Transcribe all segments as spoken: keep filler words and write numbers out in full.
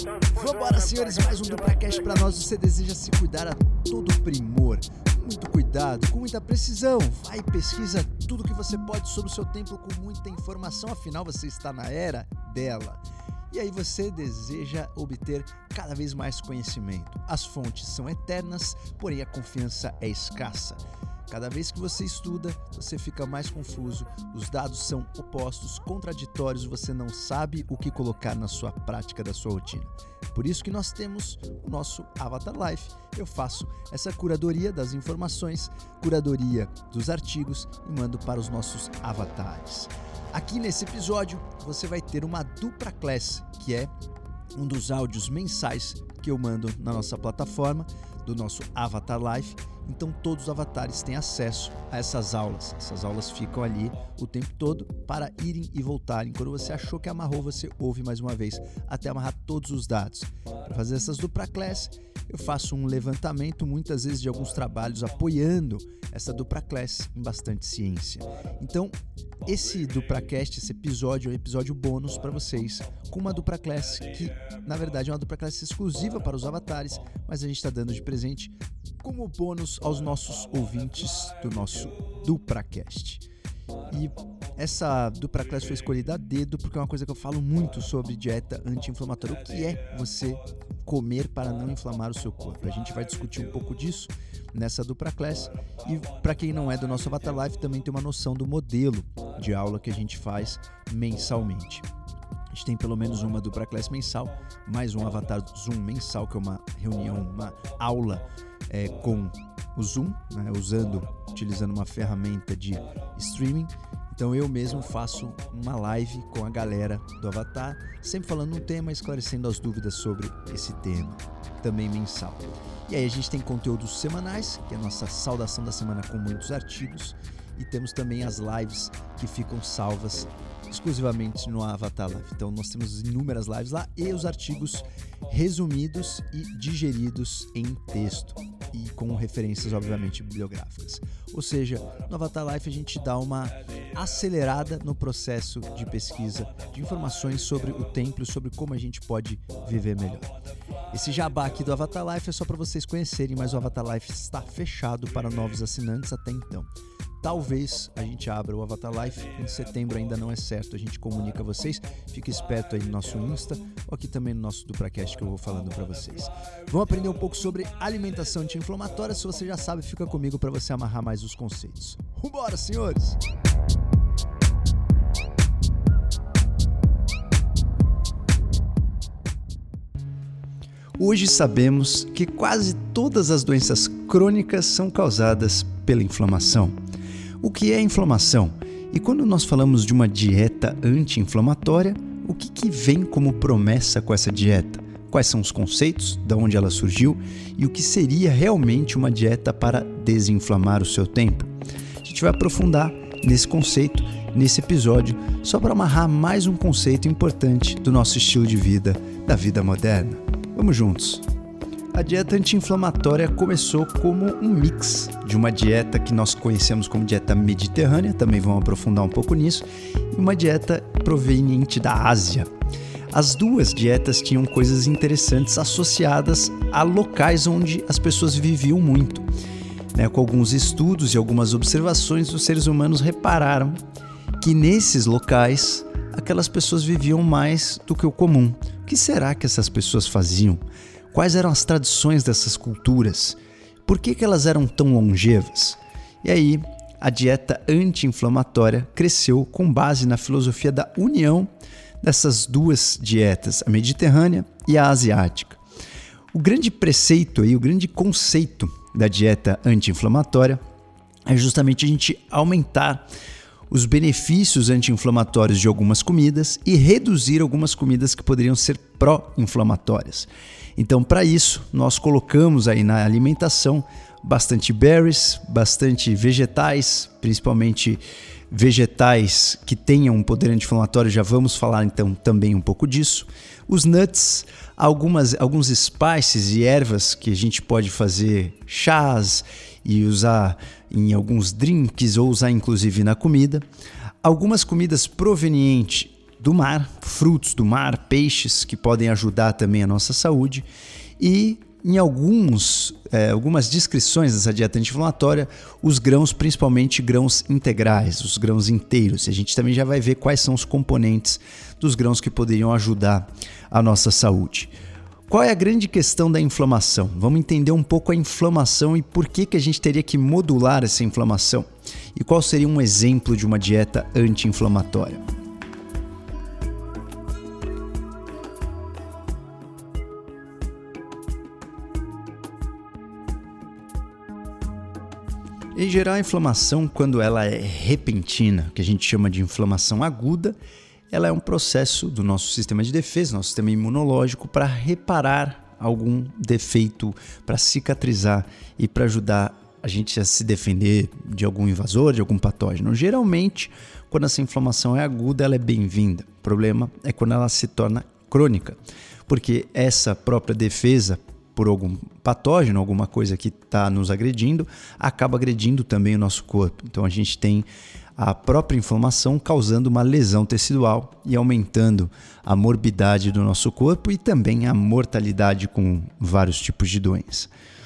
Vambora, senhores, mais um DupraCast pra nós. Você deseja se cuidar a todo primor, com muito cuidado, com muita precisão. Vai e pesquisa tudo que você pode sobre o seu templo com muita informação, afinal você está na era dela. E aí você deseja obter cada vez mais conhecimento. As fontes são eternas, porém a confiança é escassa. Cada vez que você estuda, você fica mais confuso, os dados são opostos, contraditórios, você não sabe o que colocar na sua prática da sua rotina. Por isso que nós temos o nosso Avatar Life. Eu faço essa curadoria das informações, curadoria dos artigos e mando para os nossos avatares. Aqui nesse episódio, você vai ter uma Dupra Class, que é um dos áudios mensais que eu mando na nossa plataforma, do nosso Avatar Life. Então todos os avatares têm acesso a essas aulas. Essas aulas ficam ali o tempo todo para irem e voltarem. Quando você achou que amarrou, você ouve mais uma vez, até amarrar todos os dados. Para fazer essas Dupra Class, eu faço um levantamento, muitas vezes de alguns trabalhos apoiando essa Dupra Class em bastante ciência. Então, esse DupraCast, esse episódio é um episódio bônus para vocês, com uma Dupra Class que, na verdade, é uma Dupra Class exclusiva para os avatares, mas a gente está dando de presente como bônus aos nossos ouvintes do nosso DupraCast. E essa Dupra Class foi escolhida a dedo porque é uma coisa que eu falo muito sobre dieta anti-inflamatória. O que é você comer para não inflamar o seu corpo? A gente vai discutir um pouco disso nessa Dupra Class. E para quem não é do nosso Avatar Life, também tem uma noção do modelo de aula que a gente faz mensalmente. A gente tem pelo menos uma Dupra Class mensal, mais um Avatar Zoom mensal, que é uma reunião, uma aula é, com o Zoom, né, usando, utilizando uma ferramenta de streaming. Então eu mesmo faço uma live com a galera do Avatar, sempre falando um tema, esclarecendo as dúvidas sobre esse tema, também mensal. E aí a gente tem conteúdos semanais, que é a nossa saudação da semana com muitos artigos, e temos também as lives que ficam salvas exclusivamente no Avatar Live. Então nós temos inúmeras lives lá e os artigos resumidos e digeridos em texto e com referências obviamente bibliográficas. Ou seja, no Avatar Life a gente dá uma acelerada no processo de pesquisa de informações sobre o templo, sobre como a gente pode viver melhor. Esse jabá aqui do Avatar Life é só para vocês conhecerem, mas o Avatar Life está fechado para novos assinantes até então. Talvez a gente abra o Avatar Life em setembro, ainda não é certo, a gente comunica a vocês. Fique esperto aí no nosso Insta ou aqui também no nosso DupraCast que eu vou falando para vocês. Vamos aprender um pouco sobre alimentação anti-inflamatória. Se você já sabe, fica comigo para você amarrar mais os conceitos. Vambora, senhores! Hoje sabemos que quase todas as doenças crônicas são causadas pela inflamação. O que é inflamação? E quando nós falamos de uma dieta anti-inflamatória, o que, que vem como promessa com essa dieta? Quais são os conceitos, de onde ela surgiu e o que seria realmente uma dieta para desinflamar o seu templo? A gente vai aprofundar nesse conceito, nesse episódio, só para amarrar mais um conceito importante do nosso estilo de vida, da vida moderna. Vamos juntos! A dieta anti-inflamatória começou como um mix de uma dieta que nós conhecemos como dieta mediterrânea, também vamos aprofundar um pouco nisso, e uma dieta proveniente da Ásia. As duas dietas tinham coisas interessantes associadas a locais onde as pessoas viviam muito. Né, com alguns estudos e algumas observações, os seres humanos repararam que nesses locais aquelas pessoas viviam mais do que o comum. O que será que essas pessoas faziam? Quais eram as tradições dessas culturas? Por que que elas eram tão longevas? E aí, a dieta anti-inflamatória cresceu com base na filosofia da união dessas duas dietas, a mediterrânea e a asiática. O grande preceito aí, o grande conceito da dieta anti-inflamatória é justamente a gente aumentar os benefícios anti-inflamatórios de algumas comidas e reduzir algumas comidas que poderiam ser pró-inflamatórias. Então, para isso, nós colocamos aí na alimentação bastante berries, bastante vegetais, principalmente vegetais que tenham um poder anti-inflamatório, já vamos falar então também um pouco disso. Os nuts, algumas, alguns spices e ervas que a gente pode fazer chás e usar em alguns drinks ou usar inclusive na comida. Algumas comidas provenientes do mar, frutos do mar, peixes que podem ajudar também a nossa saúde. E em alguns, é, algumas descrições dessa dieta anti-inflamatória, os grãos, principalmente grãos integrais, os grãos inteiros. A gente também já vai ver quais são os componentes dos grãos que poderiam ajudar a nossa saúde. Qual é a grande questão da inflamação? Vamos entender um pouco a inflamação e por que, que a gente teria que modular essa inflamação. E qual seria um exemplo de uma dieta anti-inflamatória? Em geral, a inflamação, quando ela é repentina, que a gente chama de inflamação aguda, ela é um processo do nosso sistema de defesa, nosso sistema imunológico, para reparar algum defeito, para cicatrizar e para ajudar a gente a se defender de algum invasor, de algum patógeno. Geralmente, quando essa inflamação é aguda, ela é bem-vinda. O problema é quando ela se torna crônica, porque essa própria defesa por algum patógeno, alguma coisa que está nos agredindo, acaba agredindo também o nosso corpo. Então a gente tem a própria inflamação causando uma lesão tecidual e aumentando a morbidade do nosso corpo e também a mortalidade com vários tipos de doença.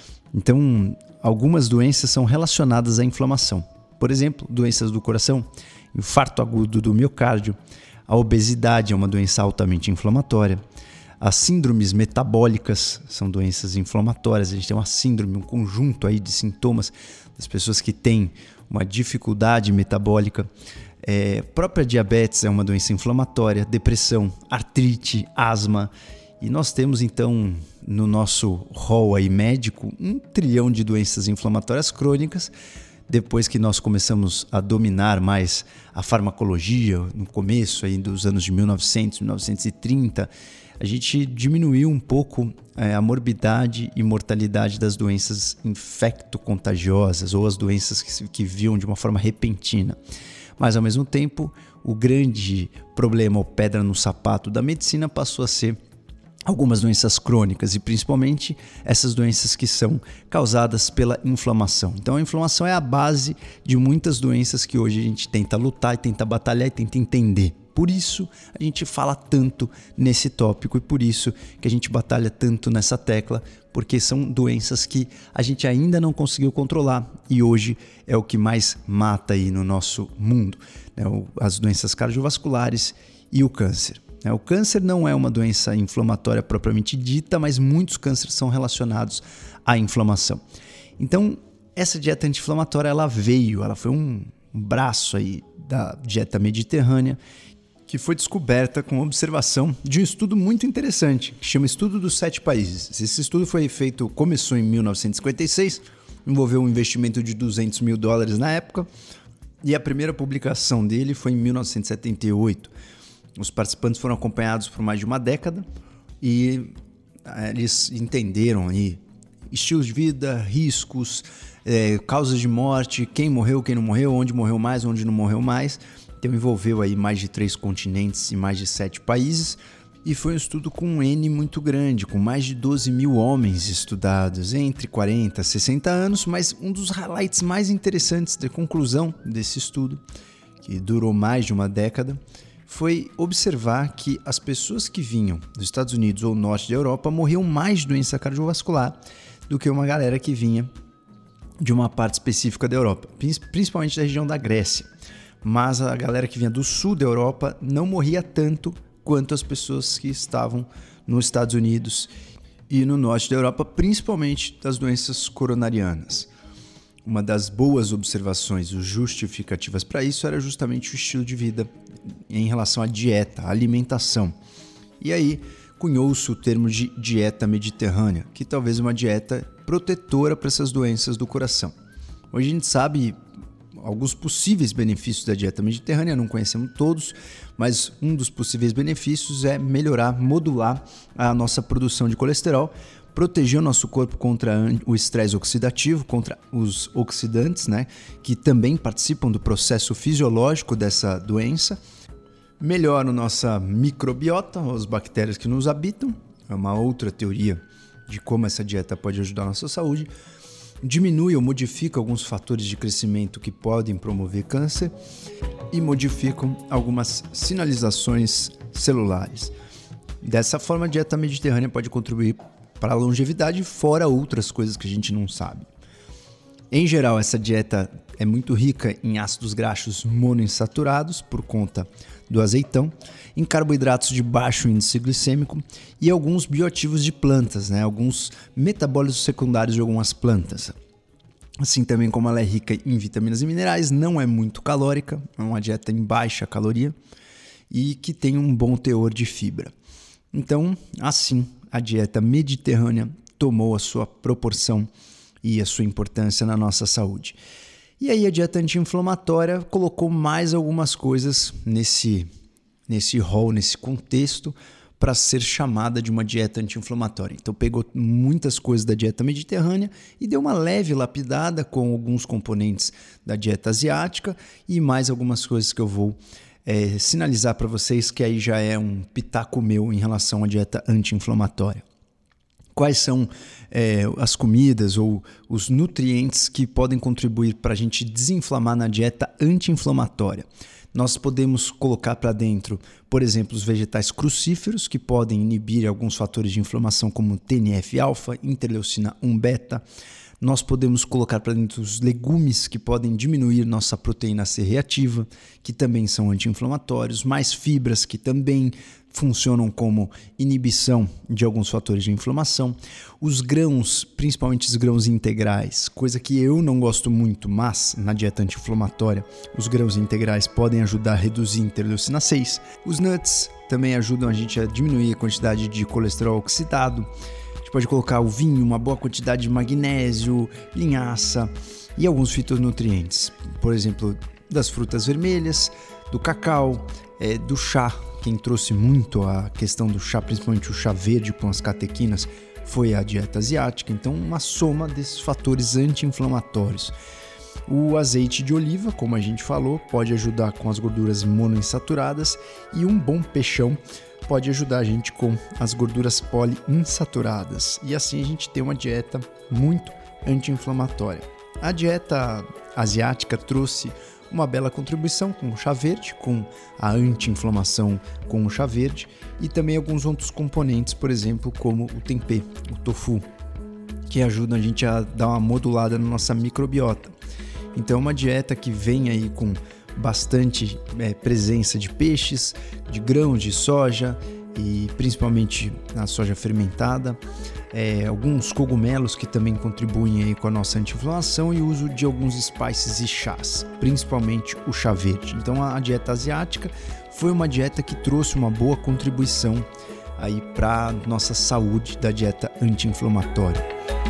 Então, algumas doenças são relacionadas à inflamação. Por exemplo, doenças do coração, infarto agudo do miocárdio, a obesidade é uma doença altamente inflamatória. As síndromes metabólicas são doenças inflamatórias. A gente tem uma síndrome, um conjunto aí de sintomas das pessoas que têm uma dificuldade metabólica. É, própria diabetes é uma doença inflamatória, depressão, artrite, asma. E nós temos então no nosso rol aí médico um trilhão de doenças inflamatórias crônicas. Depois que nós começamos a dominar mais a farmacologia, no começo aí dos anos de mil e novecentos, mil novecentos e trinta, a gente diminuiu um pouco é, a morbidade e mortalidade das doenças infecto-contagiosas ou as doenças que, que viam de uma forma repentina. Mas, ao mesmo tempo, o grande problema ou pedra no sapato da medicina passou a ser algumas doenças crônicas e principalmente essas doenças que são causadas pela inflamação. Então a inflamação é a base de muitas doenças que hoje a gente tenta lutar e tenta batalhar e tenta entender. Por isso a gente fala tanto nesse tópico e por isso que a gente batalha tanto nessa tecla, porque são doenças que a gente ainda não conseguiu controlar e hoje é o que mais mata aí no nosso mundo, né? As doenças cardiovasculares e o câncer. O câncer não é uma doença inflamatória propriamente dita, mas muitos cânceres são relacionados à inflamação. Então, essa dieta anti-inflamatória, ela veio, ela foi um braço aí da dieta mediterrânea que foi descoberta com observação de um estudo muito interessante, que chama Estudo dos Sete Países. Esse estudo foi feito, começou em mil novecentos e cinquenta e seis, envolveu um investimento de duzentos mil dólares na época, e a primeira publicação dele foi em mil novecentos e setenta e oito. Os participantes foram acompanhados por mais de uma década e eles entenderam aí estilos de vida, riscos, é, causas de morte, quem morreu, quem não morreu, onde morreu mais, onde não morreu mais. Então envolveu aí mais de três continentes e mais de sete países e foi um estudo com um N muito grande, com mais de doze mil homens estudados entre quarenta e sessenta anos, mas um dos highlights mais interessantes da conclusão desse estudo, que durou mais de uma década, foi observar que as pessoas que vinham dos Estados Unidos ou norte da Europa morriam mais de doença cardiovascular do que uma galera que vinha de uma parte específica da Europa, principalmente da região da Grécia. Mas a galera que vinha do sul da Europa não morria tanto quanto as pessoas que estavam nos Estados Unidos e no norte da Europa, principalmente das doenças coronarianas. Uma das boas observações ou justificativas para isso era justamente o estilo de vida em relação à dieta, à alimentação. E aí cunhou-se o termo de dieta mediterrânea, que talvez é uma dieta protetora para essas doenças do coração. Hoje a gente sabe alguns possíveis benefícios da dieta mediterrânea, não conhecemos todos, mas um dos possíveis benefícios é melhorar, modular a nossa produção de colesterol, proteger o nosso corpo contra o estresse oxidativo, contra os oxidantes, né, que também participam do processo fisiológico dessa doença, melhora a nossa microbiota, as bactérias que nos habitam, é uma outra teoria de como essa dieta pode ajudar a nossa saúde, diminui ou modifica alguns fatores de crescimento que podem promover câncer e modificam algumas sinalizações celulares. Dessa forma, a dieta mediterrânea pode contribuir para a longevidade, fora outras coisas que a gente não sabe. Em geral, essa dieta é muito rica em ácidos graxos monoinsaturados por conta do azeitão, em carboidratos de baixo índice glicêmico e alguns bioativos de plantas, né? Alguns metabólitos secundários de algumas plantas. Assim também como ela é rica em vitaminas e minerais, não é muito calórica, é uma dieta em baixa caloria e que tem um bom teor de fibra. Então, assim, a dieta mediterrânea tomou a sua proporção e a sua importância na nossa saúde. E aí a dieta anti-inflamatória colocou mais algumas coisas nesse, nesse rol, nesse contexto, para ser chamada de uma dieta anti-inflamatória. Então pegou muitas coisas da dieta mediterrânea e deu uma leve lapidada com alguns componentes da dieta asiática e mais algumas coisas que eu vou é, sinalizar para vocês, que aí já é um pitaco meu em relação à dieta anti-inflamatória. Quais são é, as comidas ou os nutrientes que podem contribuir para a gente desinflamar na dieta anti-inflamatória? Nós podemos colocar para dentro, por exemplo, os vegetais crucíferos, que podem inibir alguns fatores de inflamação como T N F alfa, interleucina um beta. Nós podemos colocar para dentro os legumes, que podem diminuir nossa proteína C reativa, que também são anti-inflamatórios, mais fibras, que também funcionam como inibição de alguns fatores de inflamação. Os grãos, principalmente os grãos integrais, coisa que eu não gosto muito, mas na dieta anti-inflamatória, os grãos integrais podem ajudar a reduzir a interleucina seis. Os nuts também ajudam a gente a diminuir a quantidade de colesterol oxidado. A gente pode colocar o vinho, uma boa quantidade de magnésio, linhaça e alguns fitonutrientes. Por exemplo, das frutas vermelhas, do cacau, é, do chá. Quem trouxe muito a questão do chá, principalmente o chá verde com as catequinas, foi a dieta asiática. Então, uma soma desses fatores anti-inflamatórios. O azeite de oliva, como a gente falou, pode ajudar com as gorduras monoinsaturadas e um bom peixão pode ajudar a gente com as gorduras poliinsaturadas. E assim a gente tem uma dieta muito anti-inflamatória. A dieta asiática trouxe uma bela contribuição com o chá verde, com a anti-inflamação com o chá verde e também alguns outros componentes, por exemplo, como o tempê, o tofu, que ajudam a gente a dar uma modulada na nossa microbiota. Então é uma dieta que vem aí com bastante é, presença de peixes, de grãos de soja e principalmente a soja fermentada, é, alguns cogumelos que também contribuem aí com a nossa anti-inflamação e o uso de alguns spices e chás, principalmente o chá verde. Então a dieta asiática foi uma dieta que trouxe uma boa contribuição aí para nossa saúde da dieta anti-inflamatória.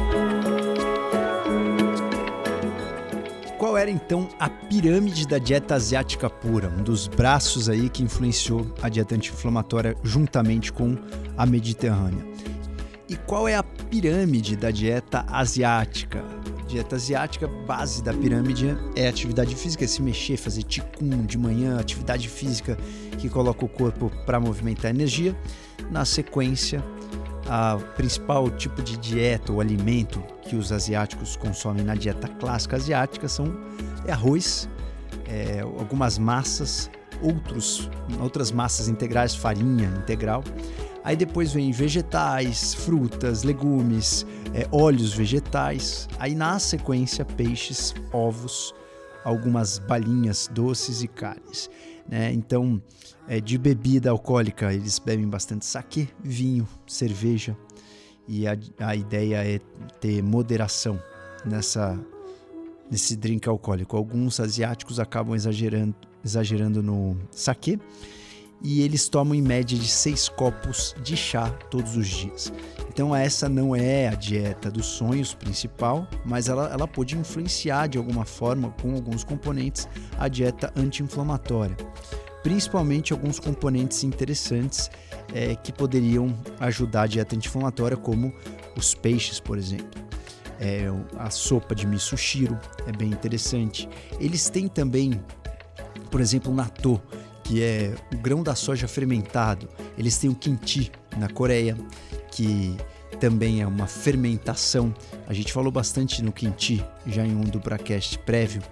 Qual era então a pirâmide da dieta asiática pura, um dos braços aí que influenciou a dieta anti-inflamatória juntamente com a mediterrânea? E qual é a pirâmide da dieta asiática? A dieta asiática, base da pirâmide é atividade física, é se mexer, fazer ticum de manhã, atividade física que coloca o corpo para movimentar energia. Na sequência, a principal tipo de dieta ou alimento que os asiáticos consomem na dieta clássica asiática são é arroz, é, algumas massas, outros, outras massas integrais, farinha integral. Aí depois vem vegetais, frutas, legumes, é, óleos vegetais. Aí na sequência, peixes, ovos, algumas balinhas doces e carnes. Né? Então, é, de bebida alcoólica, eles bebem bastante saquê, vinho, cerveja. E a, a ideia é ter moderação nessa, nesse drink alcoólico. Alguns asiáticos acabam exagerando, exagerando no saquê. E eles tomam em média de seis copos de chá todos os dias. Então essa não é a dieta dos sonhos principal, mas ela, ela pode influenciar de alguma forma, com alguns componentes, a dieta anti-inflamatória. Principalmente alguns componentes interessantes é, que poderiam ajudar a dieta anti-inflamatória, como os peixes, por exemplo. É, a sopa de miso shiro é bem interessante. Eles têm também, por exemplo, o natto, que é o grão da soja fermentado. Eles têm o kimchi na Coreia, que também é uma fermentação. A gente falou bastante no kimchi, já em um DupraCast prévio,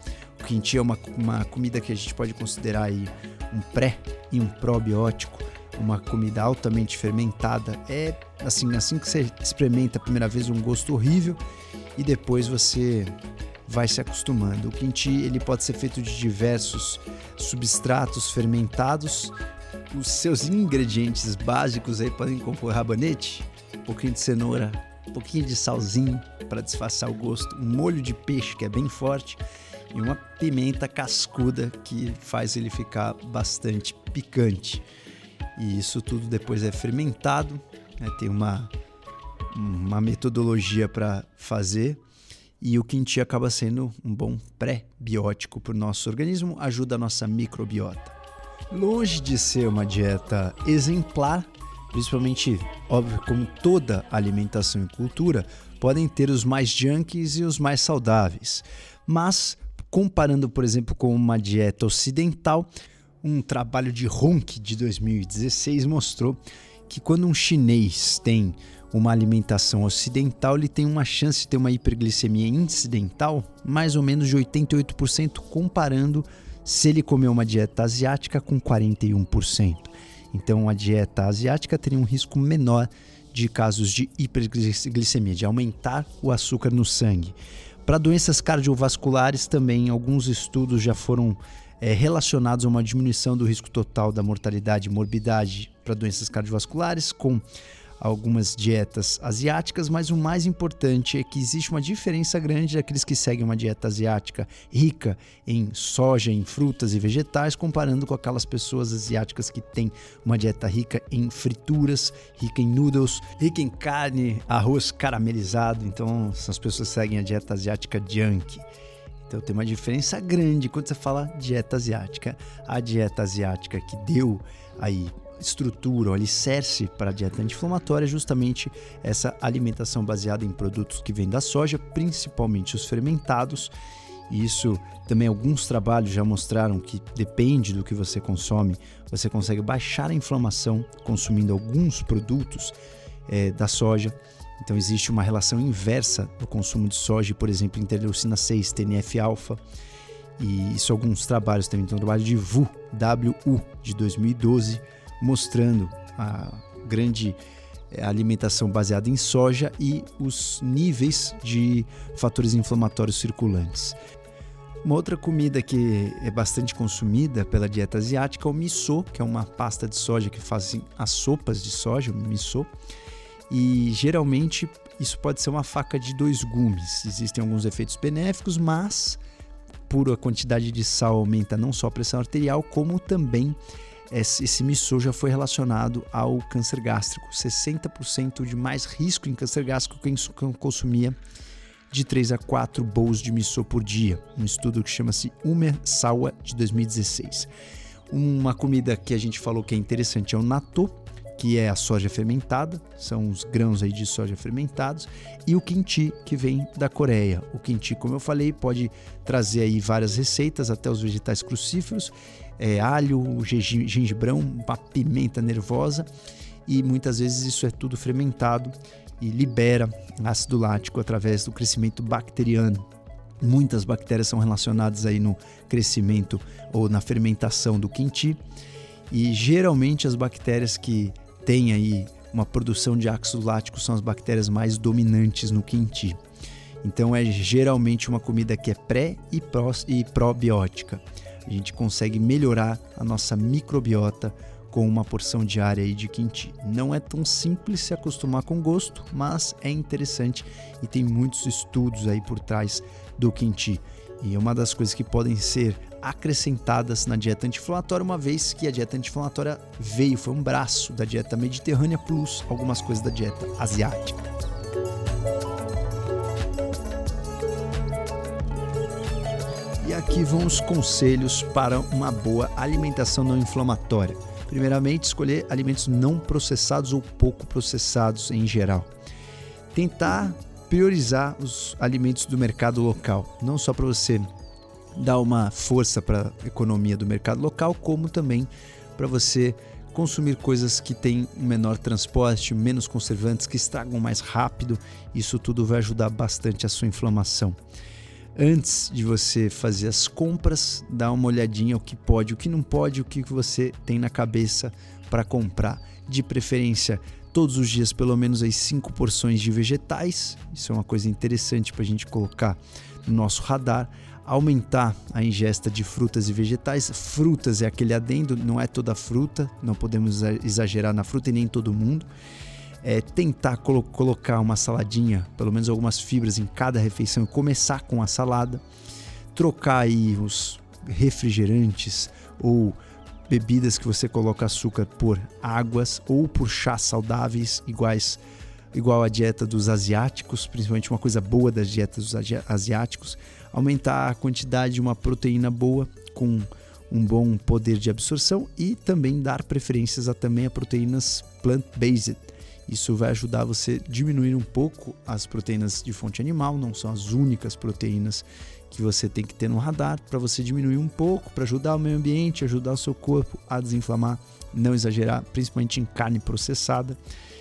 O quinti é uma, uma comida que a gente pode considerar aí um pré e um probiótico, uma comida altamente fermentada. É assim, assim que você experimenta a primeira vez, um gosto horrível e depois você vai se acostumando. O quinti ele pode ser feito de diversos substratos fermentados. Os seus ingredientes básicos aí podem compor rabanete, um pouquinho de cenoura, um pouquinho de salzinho para disfarçar o gosto, um molho de peixe que é bem forte e uma pimenta cascuda que faz ele ficar bastante picante. E isso tudo depois é fermentado, né? Tem uma, uma metodologia para fazer e o quinti acaba sendo um bom pré-biótico para o nosso organismo, ajuda a nossa microbiota. Longe de ser uma dieta exemplar, principalmente, óbvio, como toda alimentação e cultura, podem ter os mais junkies e os mais saudáveis. Mas, comparando, por exemplo, com uma dieta ocidental, um trabalho de Ronk de dois mil e dezesseis mostrou que quando um chinês tem uma alimentação ocidental, ele tem uma chance de ter uma hiperglicemia incidental mais ou menos de oitenta e oito por cento, comparando se ele comer uma dieta asiática com quarenta e um por cento. Então, a dieta asiática teria um risco menor de casos de hiperglicemia, de aumentar o açúcar no sangue. Para doenças cardiovasculares também, alguns estudos já foram é, relacionados a uma diminuição do risco total da mortalidade e morbidade para doenças cardiovasculares com algumas dietas asiáticas, mas o mais importante é que existe uma diferença grande daqueles que seguem uma dieta asiática rica em soja, em frutas e vegetais, comparando com aquelas pessoas asiáticas que têm uma dieta rica em frituras, rica em noodles, rica em carne, arroz caramelizado. Então, são as pessoas que seguem a dieta asiática junk. Então, tem uma diferença grande quando você fala dieta asiática. A dieta asiática que deu aí estrutura, o alicerce para a dieta anti-inflamatória é justamente essa alimentação baseada em produtos que vêm da soja, principalmente os fermentados. E isso também alguns trabalhos já mostraram que depende do que você consome, você consegue baixar a inflamação consumindo alguns produtos é, da soja. Então existe uma relação inversa do consumo de soja, por exemplo, interleucina seis, T N F alfa. E isso alguns trabalhos também, tem um trabalho de W U, W U de dois mil e doze, mostrando a grande alimentação baseada em soja e os níveis de fatores inflamatórios circulantes. Uma outra comida que é bastante consumida pela dieta asiática é o miso, que é uma pasta de soja que fazem as sopas de soja, o miso. E geralmente isso pode ser uma faca de dois gumes. Existem alguns efeitos benéficos, mas por a quantidade de sal aumenta não só a pressão arterial, como também esse miso já foi relacionado ao câncer gástrico. sessenta por cento de mais risco em câncer gástrico quem consumia de três a quatro bowls de miso por dia. Um estudo que chama-se Umesawa de dois mil e dezesseis. Uma comida que a gente falou que é interessante é o natto, que é a soja fermentada, são os grãos aí de soja fermentados, e o kimchi, que vem da Coreia. O kimchi, como eu falei, pode trazer aí várias receitas, até os vegetais crucíferos, é, alho, gengibrão, uma pimenta nervosa, e muitas vezes isso é tudo fermentado e libera ácido lático através do crescimento bacteriano. Muitas bactérias são relacionadas aí no crescimento ou na fermentação do kimchi, e geralmente as bactérias que têm aí uma produção de ácido lático são as bactérias mais dominantes no kimchi. Então é geralmente uma comida que é pré e, pró, e probiótica. A gente consegue melhorar a nossa microbiota com uma porção diária aí de kimchi. Não é tão simples se acostumar com o gosto, mas é interessante e tem muitos estudos aí por trás do kimchi. E é uma das coisas que podem ser acrescentadas na dieta anti-inflamatória, uma vez que a dieta anti-inflamatória veio, foi um braço da dieta mediterrânea plus algumas coisas da dieta asiática. E aqui vão os conselhos para uma boa alimentação não inflamatória. Primeiramente, escolher alimentos não processados ou pouco processados em geral. Tentar priorizar os alimentos do mercado local, não só para você dar uma força para a economia do mercado local, como também para você consumir coisas que têm um menor transporte, menos conservantes, que estragam mais rápido. Isso tudo vai ajudar bastante a sua inflamação. Antes de você fazer as compras, dá uma olhadinha o que pode, o que não pode, o que você tem na cabeça para comprar. De preferência, todos os dias pelo menos as cinco porções de vegetais. Isso é uma coisa interessante para a gente colocar no nosso radar. Aumentar a ingesta de frutas e vegetais. Frutas é aquele adendo, não é toda fruta, não podemos exagerar na fruta e nem todo mundo. É, tentar colo- colocar uma saladinha, pelo menos algumas fibras em cada refeição e começar com a salada. Trocar aí os refrigerantes ou bebidas que você coloca açúcar por águas ou por chás saudáveis, iguais, igual a dieta dos asiáticos, principalmente uma coisa boa das dietas dos asiáticos. Aumentar a quantidade de uma proteína boa com um bom poder de absorção e também dar preferências a, também a proteínas plant-based. Isso vai ajudar você a diminuir um pouco as proteínas de fonte animal, não são as únicas proteínas que você tem que ter no radar, para você diminuir um pouco, para ajudar o meio ambiente, ajudar o seu corpo a desinflamar, não exagerar, principalmente em carne processada.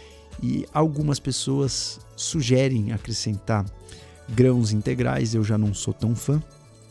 E algumas pessoas sugerem acrescentar grãos integrais, eu já não sou tão fã.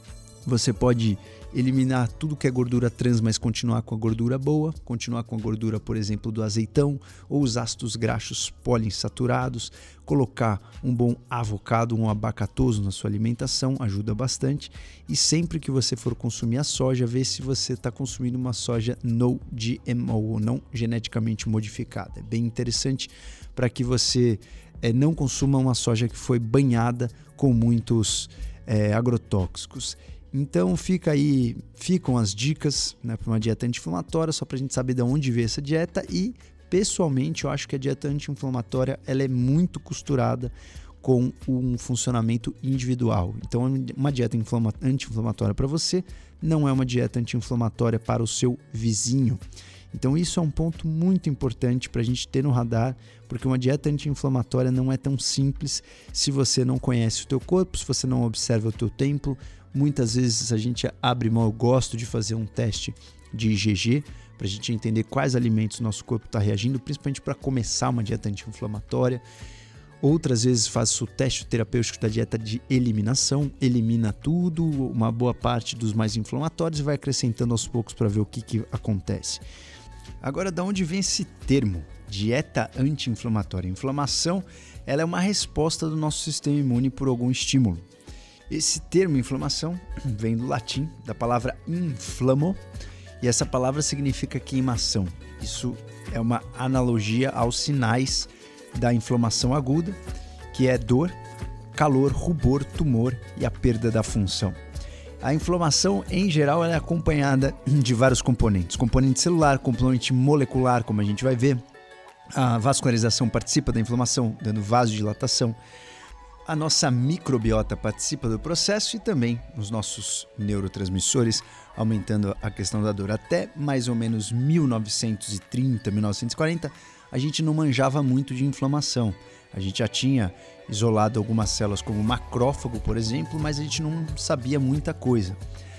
Você pode eliminar tudo que é gordura trans, mas continuar com a gordura boa, continuar com a gordura, por exemplo, do azeitão ou os ácidos graxos poliinsaturados, colocar um bom avocado, um abacatoso na sua alimentação, ajuda bastante. E sempre que você for consumir a soja, vê se você está consumindo uma soja no G M O, ou não geneticamente modificada. É bem interessante para que você é, não consuma uma soja que foi banhada com muitos é, agrotóxicos. Então fica aí, ficam as dicas, né, para uma dieta anti-inflamatória, só para a gente saber de onde veio essa dieta. E pessoalmente eu acho que a dieta anti-inflamatória ela é muito costurada com um funcionamento individual. Então uma dieta inflama- anti-inflamatória para você não é uma dieta anti-inflamatória para o seu vizinho. Então isso é um ponto muito importante para a gente ter no radar, porque uma dieta anti-inflamatória não é tão simples se você não conhece o teu corpo, se você não observa o teu tempo. Muitas vezes a gente abre mão, eu gosto de fazer um teste de I G G para a gente entender quais alimentos o nosso corpo está reagindo, principalmente para começar uma dieta anti-inflamatória. Outras vezes faço o teste terapêutico da dieta de eliminação, elimina tudo, uma boa parte dos mais inflamatórios e vai acrescentando aos poucos para ver o que, que acontece. Agora, da onde vem esse termo? Dieta anti-inflamatória. Inflamação, ela é uma resposta do nosso sistema imune por algum estímulo. Esse termo inflamação vem do latim, da palavra inflamo, e essa palavra significa queimação. Isso é uma analogia aos sinais da inflamação aguda, que é dor, calor, rubor, tumor e a perda da função. A inflamação, em geral, ela é acompanhada de vários componentes. Componente celular, componente molecular, como a gente vai ver. A vascularização participa da inflamação, dando vasodilatação. A nossa microbiota participa do processo e também os nossos neurotransmissores, aumentando a questão da dor. Até mais ou menos mil novecentos e trinta, mil novecentos e quarenta, a gente não manjava muito de inflamação. A gente já tinha isolado algumas células como macrófago, por exemplo, mas a gente não sabia muita coisa.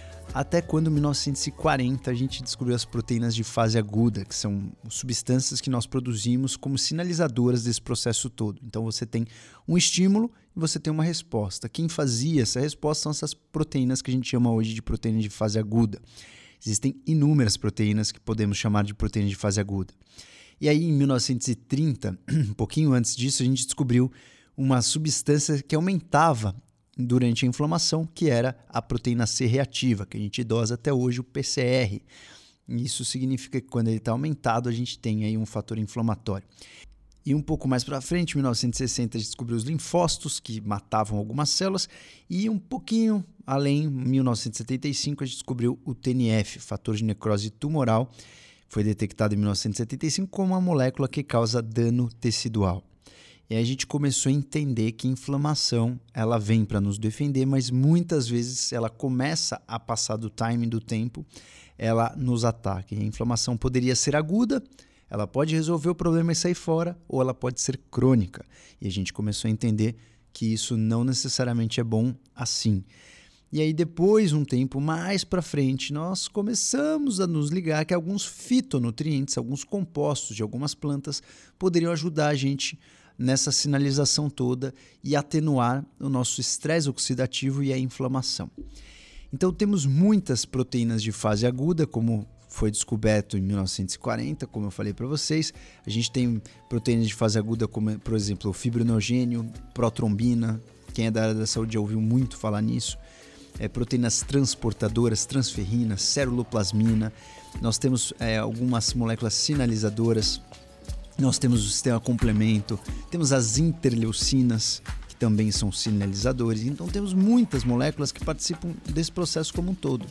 Até quando, em mil novecentos e quarenta, a gente descobriu as proteínas de fase aguda, que são substâncias que nós produzimos como sinalizadoras desse processo todo. Então você tem um estímulo e você tem uma resposta. Quem fazia essa resposta são essas proteínas que a gente chama hoje de proteína de fase aguda. Existem inúmeras proteínas que podemos chamar de proteína de fase aguda. E aí, em mil novecentos e trinta, um pouquinho antes disso, a gente descobriu uma substância que aumentava durante a inflamação, que era a proteína C reativa, que a gente idosa até hoje, o P C R. Isso significa que quando ele está aumentado, a gente tem aí um fator inflamatório. E um pouco mais para frente, em mil novecentos e sessenta, a gente descobriu os linfócitos, que matavam algumas células, e um pouquinho além, em mil novecentos e setenta e cinco, a gente descobriu o T N F, fator de necrose tumoral. Foi detectado em mil novecentos e setenta e cinco como uma molécula que causa dano tecidual. E aí a gente começou a entender que a inflamação ela vem para nos defender, mas muitas vezes ela começa a passar do timing do tempo, ela nos ataca. E a inflamação poderia ser aguda, ela pode resolver o problema e sair fora, ou ela pode ser crônica. E a gente começou a entender que isso não necessariamente é bom assim. E aí depois, um tempo mais para frente, nós começamos a nos ligar que alguns fitonutrientes, alguns compostos de algumas plantas poderiam ajudar a gente nessa sinalização toda e atenuar o nosso estresse oxidativo e a inflamação. Então temos muitas proteínas de fase aguda, como foi descoberto em mil novecentos e quarenta, como eu falei para vocês. A gente tem proteínas de fase aguda como, por exemplo, o fibrinogênio, protrombina. Quem é da área da saúde já ouviu muito falar nisso. É, proteínas transportadoras, transferrina, ceruloplasmina. Nós temos é, algumas moléculas sinalizadoras. Nós temos o sistema complemento. Temos as interleucinas, que também são sinalizadores. Então temos muitas moléculas que participam desse processo como um todo.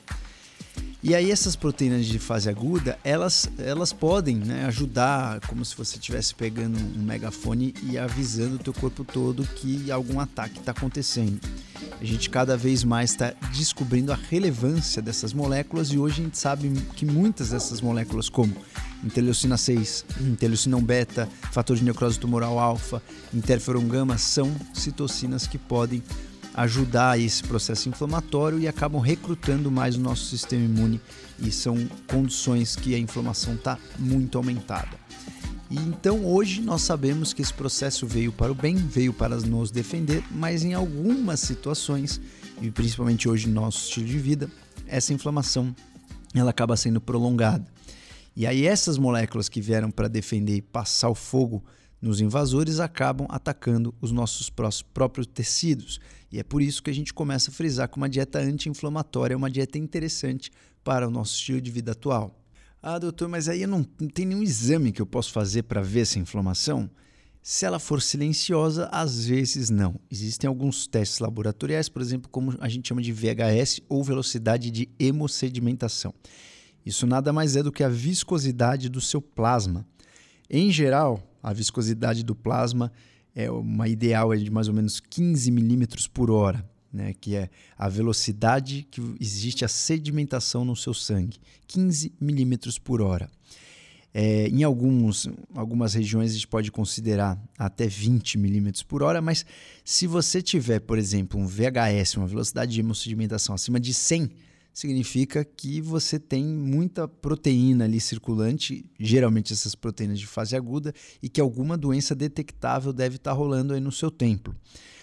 E aí essas proteínas de fase aguda, elas, elas podem, né, ajudar, como se você estivesse pegando um megafone e avisando o teu corpo todo que algum ataque está acontecendo. A gente cada vez mais está descobrindo a relevância dessas moléculas e hoje a gente sabe que muitas dessas moléculas, como interleucina seis, interleucina um beta, fator de necrose tumoral alfa, interferon gama, são citocinas que podem ajudar esse processo inflamatório e acabam recrutando mais o nosso sistema imune, e são condições que a inflamação está muito aumentada. E então hoje nós sabemos que esse processo veio para o bem, veio para nos defender, mas em algumas situações, e principalmente hoje no nosso estilo de vida, essa inflamação ela acaba sendo prolongada. E aí essas moléculas que vieram para defender e passar o fogo nos invasores acabam atacando os nossos próprios tecidos. E é por isso que a gente começa a frisar que uma dieta anti-inflamatória é uma dieta interessante para o nosso estilo de vida atual. Ah, doutor, mas aí eu não, não tem nenhum exame que eu posso fazer para ver essa inflamação? Se ela for silenciosa, às vezes não. Existem alguns testes laboratoriais, por exemplo, como a gente chama de V H S ou velocidade de hemossedimentação. Isso nada mais é do que a viscosidade do seu plasma. Em geral, a viscosidade do plasma é uma ideal de mais ou menos quinze milímetros por hora, né, que é a velocidade que existe a sedimentação no seu sangue, quinze milímetros por hora. É, em alguns, algumas regiões a gente pode considerar até vinte milímetros por hora, mas se você tiver, por exemplo, um V H S, uma velocidade de hemossedimentação acima de cem, significa que você tem muita proteína ali circulante, geralmente essas proteínas de fase aguda, e que alguma doença detectável deve estar rolando aí no seu templo.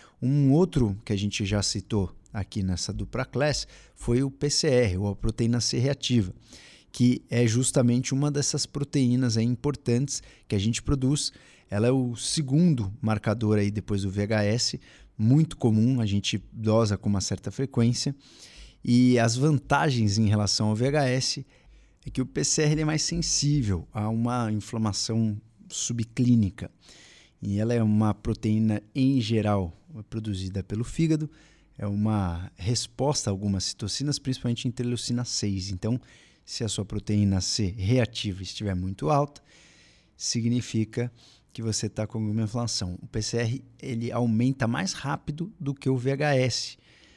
Um outro que a gente já citou aqui nessa dupla class foi o P C R, ou a proteína C reativa, que é justamente uma dessas proteínas aí importantes que a gente produz. Ela é o segundo marcador aí depois do V H S, muito comum, a gente dosa com uma certa frequência. E as vantagens em relação ao V H S é que o P C R ele é mais sensível a uma inflamação subclínica. E ela é uma proteína, em geral, produzida pelo fígado. É uma resposta a algumas citocinas, principalmente interleucina seis. Então, se a sua proteína C reativa estiver muito alta, significa que você está com alguma inflamação. O P C R ele aumenta mais rápido do que o V H S.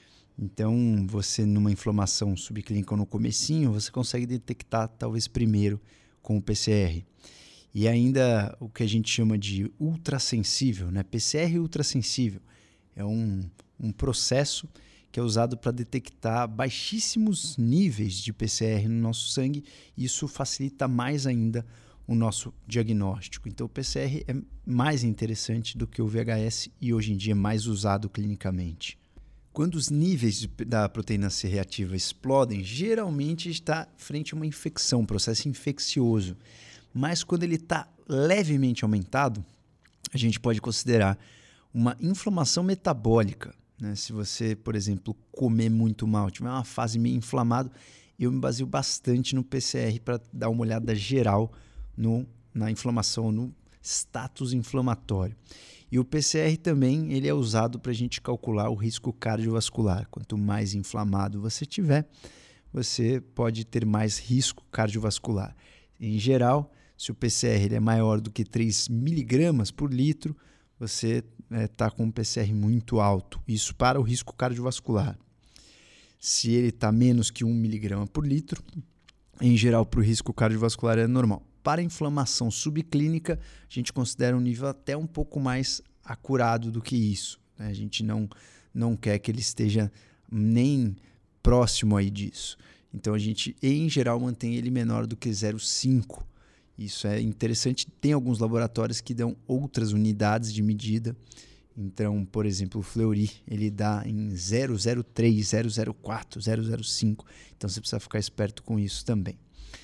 Então, você numa inflamação subclínica ou no comecinho, você consegue detectar talvez primeiro com o P C R. E ainda o que a gente chama de ultrassensível, né? P C R ultrassensível é um, um processo que é usado para detectar baixíssimos níveis de P C R no nosso sangue, e isso facilita mais ainda o nosso diagnóstico. Então, o P C R é mais interessante do que o V H S e hoje em dia é mais usado clinicamente. Quando os níveis de, da proteína C reativa explodem, geralmente está frente a uma infecção, um processo infeccioso. Mas quando ele está levemente aumentado, a gente pode considerar uma inflamação metabólica, né? Se você, por exemplo, comer muito mal, tiver uma fase meio inflamado, eu me baseio bastante no P C R para dar uma olhada geral no, na inflamação, no status inflamatório. E o P C R também ele é usado para a gente calcular o risco cardiovascular. Quanto mais inflamado você tiver, você pode ter mais risco cardiovascular. Em geral, se o P C R ele é maior do que três miligramas por litro, você está é, com um P C R muito alto. Isso para o risco cardiovascular. Se ele está menos que um miligrama por litro, em geral, para o risco cardiovascular é normal. Para a inflamação subclínica, a gente considera um nível até um pouco mais acurado do que isso, né? A gente não, não quer que ele esteja nem próximo aí disso. Então, a gente, em geral, mantém ele menor do que zero vírgula cinco. Isso é interessante. Tem alguns laboratórios que dão outras unidades de medida. Então, por exemplo, o Fleury, ele dá em zero vírgula zero três, zero vírgula zero quatro, zero vírgula zero cinco. Então, você precisa ficar esperto com isso também.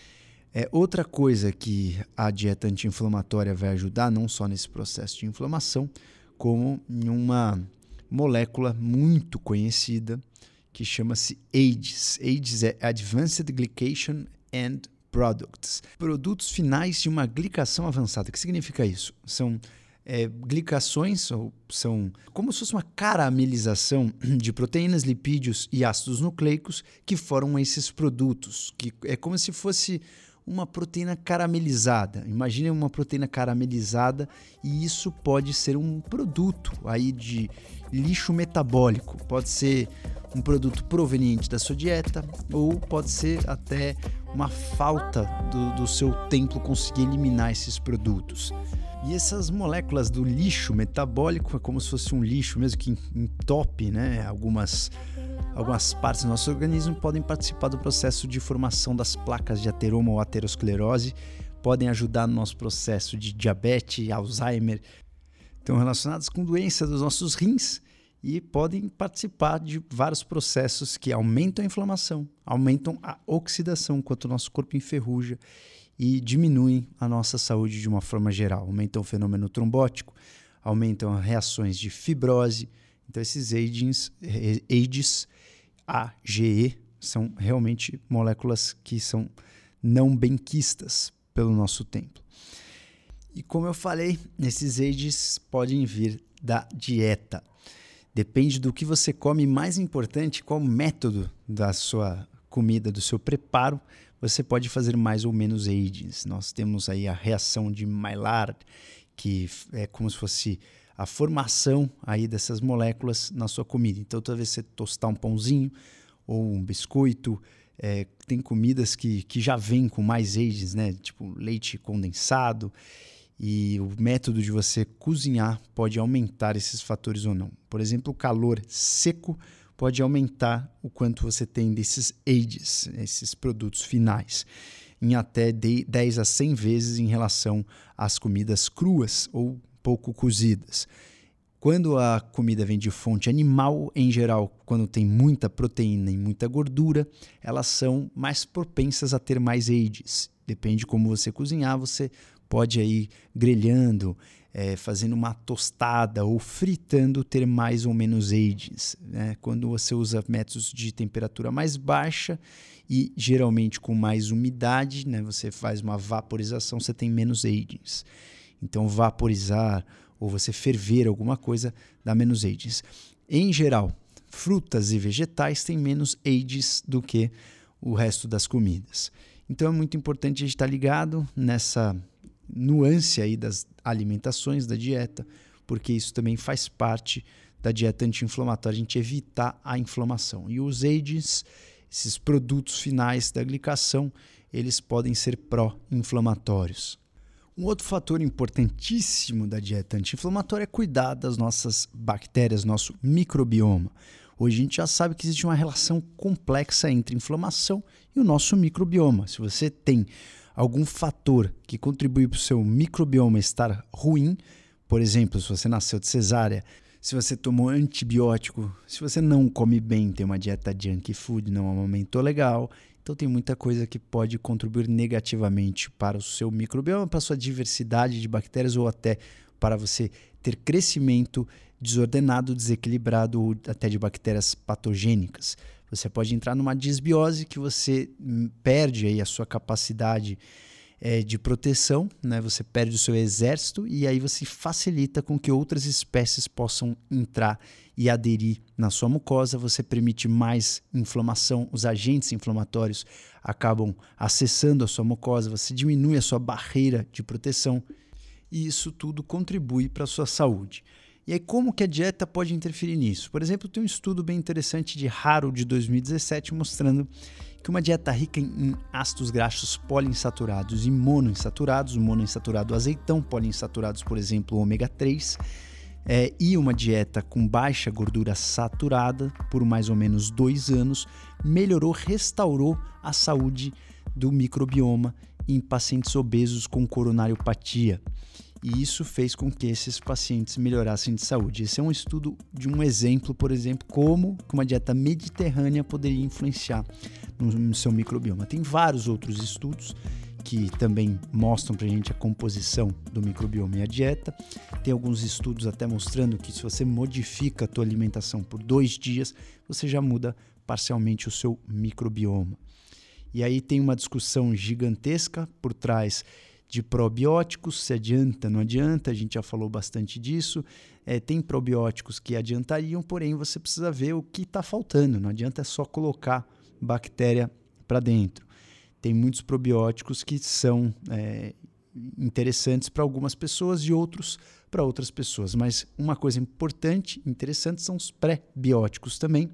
É, outra coisa que a dieta anti-inflamatória vai ajudar, não só nesse processo de inflamação, como em uma molécula muito conhecida que chama-se A I D S. A I D S é Advanced Glycation and Products. Produtos finais de uma glicação avançada. O que significa isso? São é, glicações, ou são como se fosse uma caramelização de proteínas, lipídios e ácidos nucleicos que formam esses produtos. Que é como se fosse uma proteína caramelizada. Imagine uma proteína caramelizada e isso pode ser um produto aí de lixo metabólico. Pode ser um produto proveniente da sua dieta ou pode ser até uma falta do, do seu templo conseguir eliminar esses produtos. E essas moléculas do lixo metabólico é como se fosse um lixo mesmo que entope, né? Algumas, algumas partes do nosso organismo podem participar do processo de formação das placas de ateroma ou aterosclerose, podem ajudar no nosso processo de diabetes, Alzheimer, estão relacionados com doenças dos nossos rins e podem participar de vários processos que aumentam a inflamação, aumentam a oxidação enquanto o nosso corpo enferruja e diminuem a nossa saúde de uma forma geral. Aumentam o fenômeno trombótico, aumentam as reações de fibrose. Então esses agents, A I D S, A G E, são realmente moléculas que são não benquistas pelo nosso templo. E como eu falei, esses agents podem vir da dieta. Depende do que você come, mais importante, qual o método da sua comida, do seu preparo, você pode fazer mais ou menos agents. Nós temos aí a reação de Maillard, que é como se fosse a formação aí dessas moléculas na sua comida. Então, toda vez que você tostar um pãozinho ou um biscoito, é, tem comidas que, que já vêm com mais agents, né? Tipo leite condensado. E o método de você cozinhar pode aumentar esses fatores ou não. Por exemplo, o calor seco pode aumentar o quanto você tem desses A I D S, esses produtos finais, em até dez a cem vezes em relação às comidas cruas ou pouco cozidas. Quando a comida vem de fonte animal, em geral, quando tem muita proteína e muita gordura, elas são mais propensas a ter mais A I D S. Depende de como você cozinhar, você pode ir grelhando, é, fazendo uma tostada ou fritando, ter mais ou menos A I D S. Né? Quando você usa métodos de temperatura mais baixa e geralmente com mais umidade, né? Você faz uma vaporização, você tem menos A I D S. Então vaporizar ou você ferver alguma coisa dá menos A I D S. Em geral, frutas e vegetais têm menos A I D S do que o resto das comidas. Então é muito importante a gente estar ligado nessa nuance aí das alimentações, da dieta, porque isso também faz parte da dieta anti-inflamatória, a gente evitar a inflamação. E os A I D S, esses produtos finais da glicação, eles podem ser pró-inflamatórios. Um outro fator importantíssimo da dieta anti-inflamatória é cuidar das nossas bactérias, nosso microbioma. Hoje a gente já sabe que existe uma relação complexa entre inflamação e o nosso microbioma. Se você tem algum fator que contribui para o seu microbioma estar ruim, por exemplo, se você nasceu de cesárea, se você tomou antibiótico, se você não come bem, tem uma dieta junk food, não amamentou legal, então tem muita coisa que pode contribuir negativamente para o seu microbioma, para a sua diversidade de bactérias ou até para você ter crescimento desordenado, desequilibrado ou até de bactérias patogênicas. Você pode entrar numa disbiose que você perde aí a sua capacidade é, de proteção, né? Você perde o seu exército e aí você facilita com que outras espécies possam entrar e aderir na sua mucosa. Você permite mais inflamação, os agentes inflamatórios acabam acessando a sua mucosa, você diminui a sua barreira de proteção e isso tudo contribui para a sua saúde. E aí, como que a dieta pode interferir nisso? Por exemplo, tem um estudo bem interessante de Haro de dois mil e dezessete mostrando que uma dieta rica em ácidos graxos poliinsaturados e monoinsaturados, o monoinsaturado azeitão, poliinsaturados, por exemplo, ômega três, é, e uma dieta com baixa gordura saturada por mais ou menos dois anos, melhorou, restaurou a saúde do microbioma em pacientes obesos com coronariopatia. E isso fez com que esses pacientes melhorassem de saúde. Esse é um estudo de um exemplo, por exemplo, como uma dieta mediterrânea poderia influenciar no, no seu microbioma. Tem vários outros estudos que também mostram para a gente a composição do microbioma e a dieta. Tem alguns estudos até mostrando que se você modifica a tua alimentação por dois dias, você já muda parcialmente o seu microbioma. E aí tem uma discussão gigantesca por trás de probióticos, se adianta, não adianta, a gente já falou bastante disso. É, tem probióticos que adiantariam, porém você precisa ver o que está faltando, não adianta só colocar bactéria para dentro. Tem muitos probióticos que são é, interessantes para algumas pessoas e outros para outras pessoas, mas uma coisa importante, interessante, são os pré-bióticos também,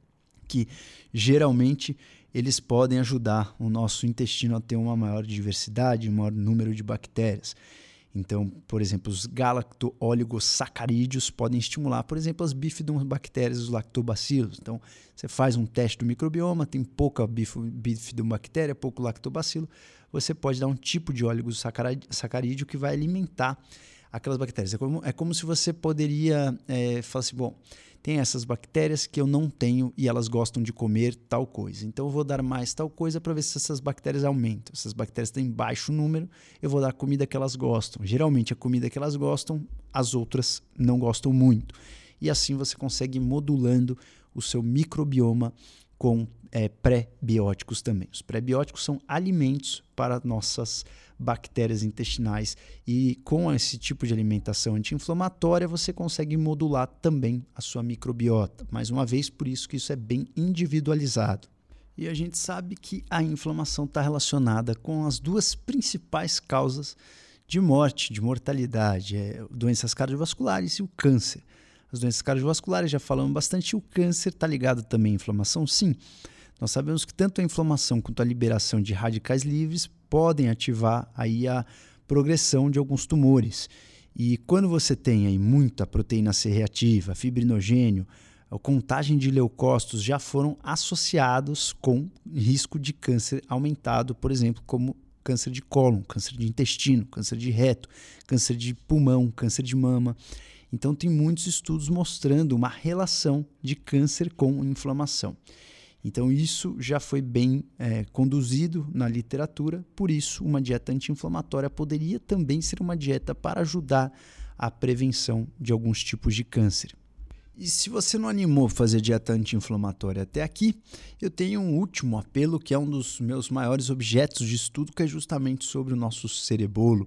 que geralmente eles podem ajudar o nosso intestino a ter uma maior diversidade, um maior número de bactérias. Então, por exemplo, os galacto-oligosacarídeos podem estimular, por exemplo, as bifidobactérias, os lactobacilos. Então, você faz um teste do microbioma, tem pouca bifidobactéria, pouco lactobacilo, você pode dar um tipo de oligosacarídeo que vai alimentar aquelas bactérias. É como, é como se você poderia é, falar assim, bom, tem essas bactérias que eu não tenho e elas gostam de comer tal coisa. Então eu vou dar mais tal coisa para ver se essas bactérias aumentam. Essas bactérias têm baixo número, eu vou dar a comida que elas gostam. Geralmente a comida que elas gostam, as outras não gostam muito. E assim você consegue ir modulando o seu microbioma com é, pré-bióticos também. Os pré-bióticos são alimentos para nossas bactérias intestinais e com esse tipo de alimentação anti-inflamatória você consegue modular também a sua microbiota. Mais uma vez, por isso que isso é bem individualizado. E a gente sabe que a inflamação está relacionada com as duas principais causas de morte, de mortalidade, é, doenças cardiovasculares e o câncer. As doenças cardiovasculares já falamos bastante, o câncer está ligado também à inflamação? Sim. Nós sabemos que tanto a inflamação quanto a liberação de radicais livres podem ativar aí a progressão de alguns tumores. E quando você tem aí muita proteína C reativa, fibrinogênio, a contagem de leucócitos já foram associados com risco de câncer aumentado, por exemplo, como câncer de cólon, câncer de intestino, câncer de reto, câncer de pulmão, câncer de mama. Então tem muitos estudos mostrando uma relação de câncer com inflamação. Então isso já foi bem é, conduzido na literatura, por isso uma dieta anti-inflamatória poderia também ser uma dieta para ajudar a prevenção de alguns tipos de câncer. E se você não animou a fazer dieta anti-inflamatória até aqui, eu tenho um último apelo que é um dos meus maiores objetos de estudo, que é justamente sobre o nosso cerebolo.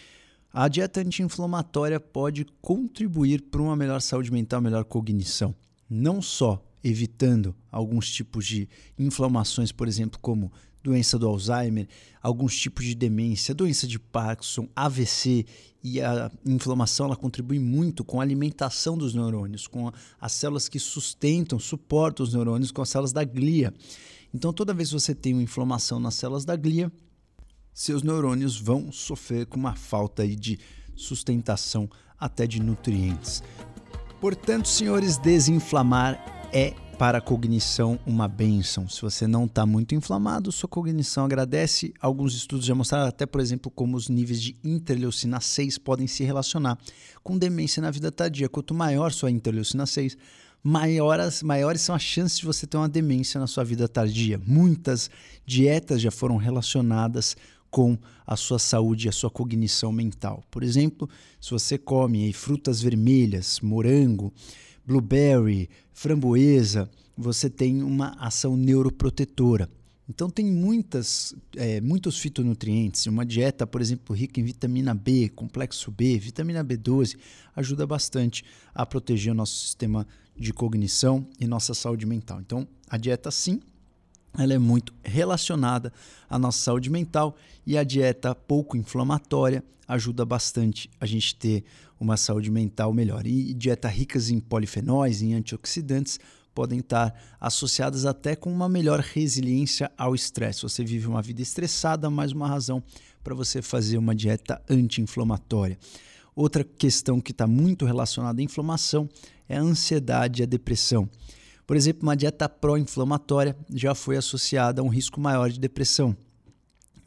A dieta anti-inflamatória pode contribuir para uma melhor saúde mental, melhor cognição, não só evitando alguns tipos de inflamações, por exemplo, como doença do Alzheimer, alguns tipos de demência, doença de Parkinson, A V C, e a inflamação ela contribui muito com a alimentação dos neurônios, com a, as células que sustentam, suportam os neurônios, com as células da glia. Então, toda vez que você tem uma inflamação nas células da glia, seus neurônios vão sofrer com uma falta aí de sustentação até de nutrientes. Portanto, senhores, desinflamar é para a cognição uma bênção. Se você não está muito inflamado, sua cognição agradece. Alguns estudos já mostraram até, por exemplo, como os níveis de interleucina seis podem se relacionar com demência na vida tardia. Quanto maior sua interleucina seis, maiores, maiores são as chances de você ter uma demência na sua vida tardia. Muitas dietas já foram relacionadas com a sua saúde e a sua cognição mental. Por exemplo, se você come aí frutas vermelhas, morango, blueberry, framboesa, você tem uma ação neuroprotetora. Então tem muitas, é, muitos fitonutrientes. Uma dieta, por exemplo, rica em vitamina B, complexo B, vitamina B doze, ajuda bastante a proteger o nosso sistema de cognição e nossa saúde mental. Então a dieta sim, ela é muito relacionada à nossa saúde mental, e a dieta pouco inflamatória ajuda bastante a gente ter uma saúde mental melhor. E dietas ricas em polifenóis, em antioxidantes, podem estar associadas até com uma melhor resiliência ao estresse. Se você vive uma vida estressada, mais uma razão para você fazer uma dieta anti-inflamatória. Outra questão que está muito relacionada à inflamação é a ansiedade e a depressão. Por exemplo, uma dieta pró-inflamatória já foi associada a um risco maior de depressão.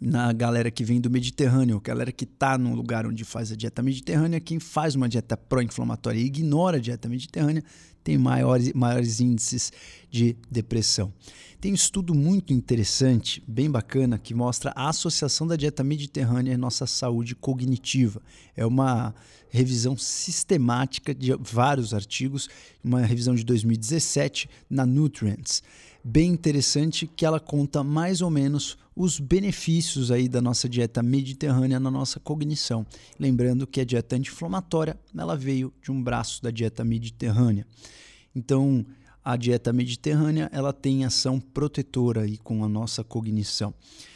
na galera que vem do Mediterrâneo, galera que está num lugar onde faz a dieta mediterrânea, quem faz uma dieta pró-inflamatória e ignora a dieta mediterrânea, tem maiores, maiores índices de depressão. Tem um estudo muito interessante, bem bacana, que mostra a associação da dieta mediterrânea à nossa saúde cognitiva. É uma revisão sistemática de vários artigos, uma revisão de dois mil e dezessete na Nutrients. Bem interessante, que ela conta mais ou menos os benefícios aí da nossa dieta mediterrânea na nossa cognição. Lembrando que a dieta anti-inflamatória, ela veio de um braço da dieta mediterrânea. Então, a dieta mediterrânea, ela tem ação protetora aí com a nossa cognição.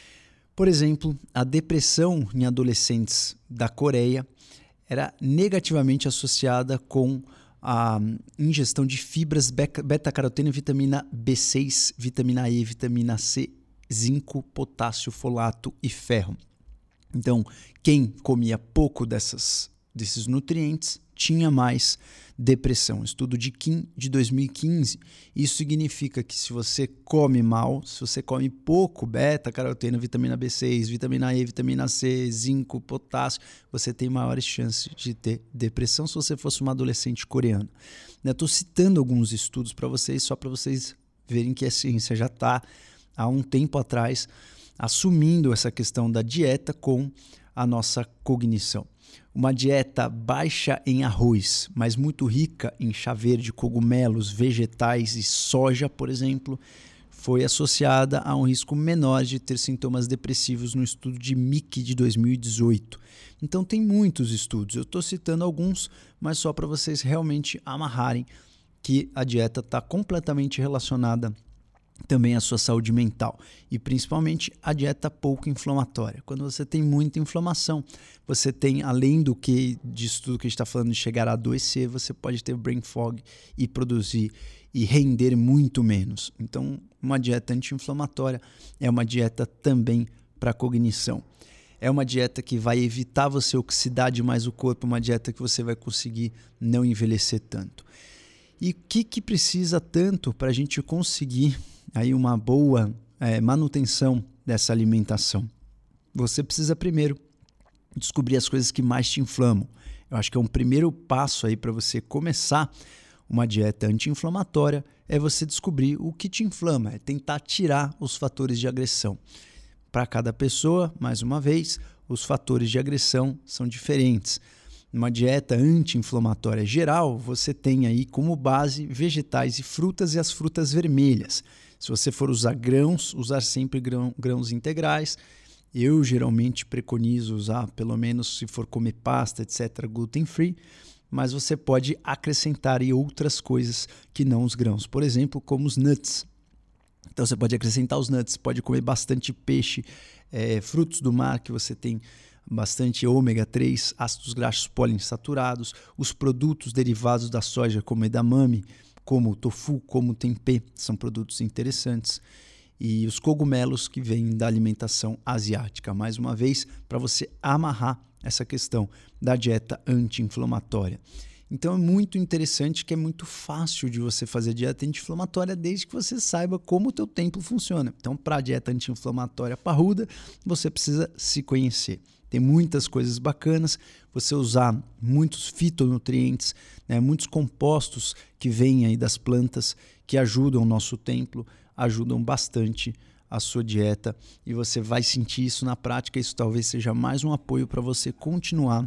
Por exemplo, a depressão em adolescentes da Coreia era negativamente associada com a ingestão de fibras, beta-caroteno, vitamina B seis, vitamina E, vitamina C, zinco, potássio, folato e ferro. Então, quem comia pouco dessas, desses nutrientes tinha mais depressão. Estudo de Kim de dois mil e quinze. Isso significa que se você come mal, se você come pouco beta-caroteno, vitamina B seis, vitamina E, vitamina C, zinco, potássio, você tem maiores chances de ter depressão se você fosse uma adolescente coreana. Estou citando alguns estudos para vocês, só para vocês verem que a ciência já está há um tempo atrás assumindo essa questão da dieta com a nossa cognição. Uma dieta baixa em arroz, mas muito rica em chá verde, cogumelos, vegetais e soja, por exemplo, foi associada a um risco menor de ter sintomas depressivos no estudo de M I C de dois mil e dezoito. Então tem muitos estudos, eu estou citando alguns, mas só para vocês realmente amarrarem que a dieta está completamente relacionada também a sua saúde mental e principalmente a dieta pouco inflamatória. Quando você tem muita inflamação, você tem, além do que disso tudo que a gente está falando de chegar a adoecer, você pode ter brain fog e produzir e render muito menos. Então, uma dieta anti-inflamatória é uma dieta também para cognição. É uma dieta que vai evitar você oxidar demais o corpo, uma dieta que você vai conseguir não envelhecer tanto. E o que, que precisa tanto para a gente conseguir aí uma boa é, manutenção dessa alimentação? Você precisa primeiro descobrir as coisas que mais te inflamam. Eu acho que é um primeiro passo aí para você começar uma dieta anti-inflamatória, é você descobrir o que te inflama, é tentar tirar os fatores de agressão. Para cada pessoa, mais uma vez, os fatores de agressão são diferentes. Numa dieta anti-inflamatória geral, você tem aí como base vegetais e frutas e as frutas vermelhas. Se você for usar grãos, usar sempre grão, grãos integrais. Eu geralmente preconizo usar, pelo menos se for comer pasta, etcétera, gluten free, mas você pode acrescentar aí outras coisas que não os grãos. Por exemplo, como os nuts. Então você pode acrescentar os nuts, pode comer bastante peixe, é, frutos do mar que você tem bastante ômega três, ácidos graxos poliinsaturados, os produtos derivados da soja como edamame, como o tofu, como o tempê, são produtos interessantes. E os cogumelos que vêm da alimentação asiática. Mais uma vez, para você amarrar essa questão da dieta anti-inflamatória. Então é muito interessante que é muito fácil de você fazer dieta anti-inflamatória desde que você saiba como o teu templo funciona. Então, para a dieta anti-inflamatória parruda, você precisa se conhecer. Tem muitas coisas bacanas, você usar muitos fitonutrientes, né, muitos compostos que vêm aí das plantas que ajudam o nosso templo, ajudam bastante a sua dieta e você vai sentir isso na prática. Isso talvez seja mais um apoio para você continuar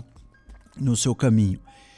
no seu caminho.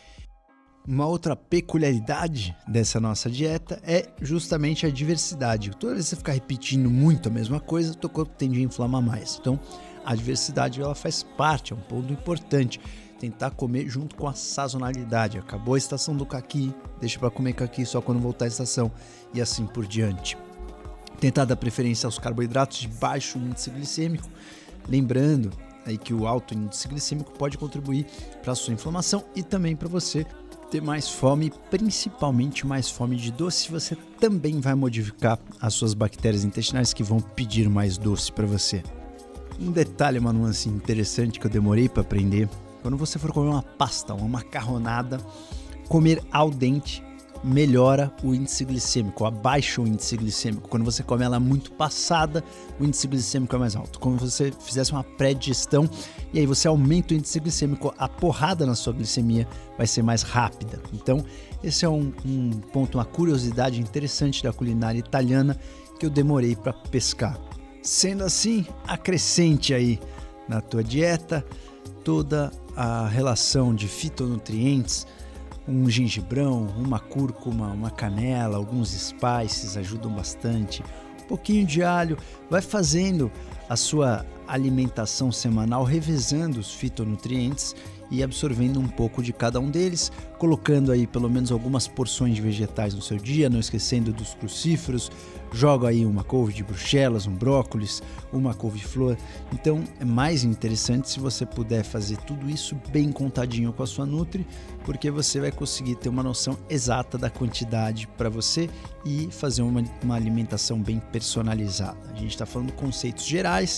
Uma outra peculiaridade dessa nossa dieta é justamente a diversidade. Toda vez que você ficar repetindo muito a mesma coisa, o teu corpo tende a inflamar mais. Então, a diversidade ela faz parte, é um ponto importante. Tentar comer junto com a sazonalidade. Acabou a estação do caqui, deixa para comer caqui só quando voltar a estação e assim por diante. Tentar dar preferência aos carboidratos de baixo índice glicêmico, lembrando aí que o alto índice glicêmico pode contribuir para a sua inflamação e também para você ter mais fome, principalmente mais fome de doce. Você também vai modificar as suas bactérias intestinais que vão pedir mais doce para você. Um detalhe, uma nuance interessante que eu demorei para aprender: quando você for comer uma pasta, uma macarronada, comer al dente melhora o índice glicêmico, abaixa o índice glicêmico. Quando você come ela muito passada, o índice glicêmico é mais alto. Como se você fizesse uma pré-digestão e aí você aumenta o índice glicêmico, a porrada na sua glicemia vai ser mais rápida. Então, esse é um, um ponto, uma curiosidade interessante da culinária italiana que eu demorei para pescar. Sendo assim, acrescente aí na tua dieta toda a relação de fitonutrientes, um gengibrão, uma cúrcuma, uma canela, alguns spices ajudam bastante, um pouquinho de alho, vai fazendo a sua alimentação semanal, revezando os fitonutrientes e absorvendo um pouco de cada um deles, colocando aí pelo menos algumas porções de vegetais no seu dia, não esquecendo dos crucíferos, joga aí uma couve de bruxelas, um brócolis, uma couve-flor. Então é mais interessante se você puder fazer tudo isso bem contadinho com a sua Nutri, porque você vai conseguir ter uma noção exata da quantidade para você e fazer uma, uma alimentação bem personalizada. A gente está falando de conceitos gerais,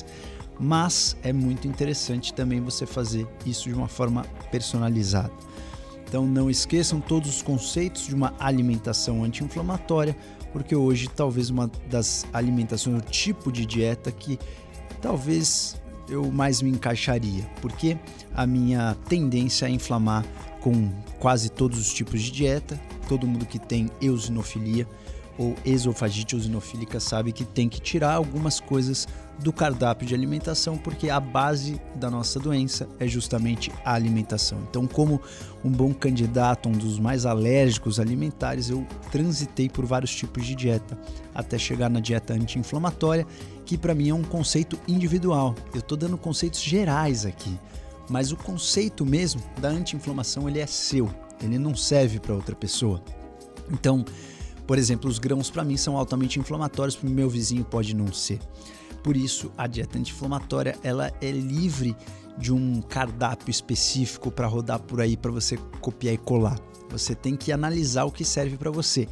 mas é muito interessante também você fazer isso de uma forma personalizada. Então não esqueçam todos os conceitos de uma alimentação anti-inflamatória, porque hoje talvez uma das alimentações, o tipo de dieta que talvez eu mais me encaixaria, porque a minha tendência é inflamar com quase todos os tipos de dieta. Todo mundo que tem eosinofilia ou esofagite eosinofílica sabe que tem que tirar algumas coisas do cardápio de alimentação, porque a base da nossa doença é justamente a alimentação. Então, como um bom candidato, um dos mais alérgicos alimentares, eu transitei por vários tipos de dieta, até chegar na dieta anti-inflamatória, que para mim é um conceito individual. Eu estou dando conceitos gerais aqui, mas o conceito mesmo da anti-inflamação ele é seu, ele não serve para outra pessoa. Então, por exemplo, os grãos para mim são altamente inflamatórios, para o meu vizinho pode não ser. Por isso, a dieta anti-inflamatória ela é livre de um cardápio específico para rodar por aí, para você copiar e colar. Você tem que analisar o que serve para você.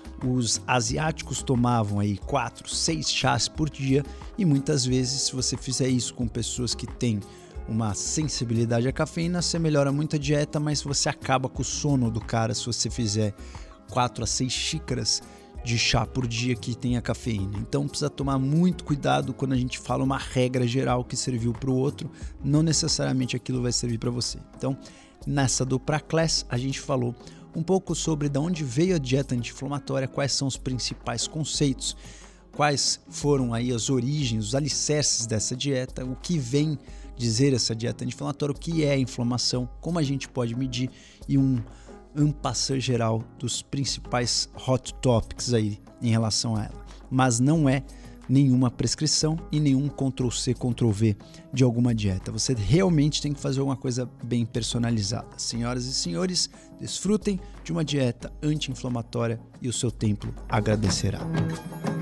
Os asiáticos tomavam aí quatro, seis chás por dia e muitas vezes, se você fizer isso com pessoas que têm uma sensibilidade à cafeína, você melhora muito a dieta, mas você acaba com o sono do cara se você fizer quatro a seis xícaras de chá por dia que tenha cafeína. Então precisa tomar muito cuidado quando a gente fala uma regra geral que serviu para o outro, não necessariamente aquilo vai servir para você. Então, nessa do Praclass, a gente falou um pouco sobre de onde veio a dieta anti-inflamatória, quais são os principais conceitos, quais foram aí as origens, os alicerces dessa dieta, o que vem dizer essa dieta anti-inflamatória, o que é a inflamação, como a gente pode medir e um um passar geral dos principais hot topics aí em relação a ela. Mas não é nenhuma prescrição e nenhum control C, control V de alguma dieta. Você realmente tem que fazer alguma coisa bem personalizada. Senhoras e senhores, desfrutem de uma dieta anti-inflamatória e o seu templo agradecerá.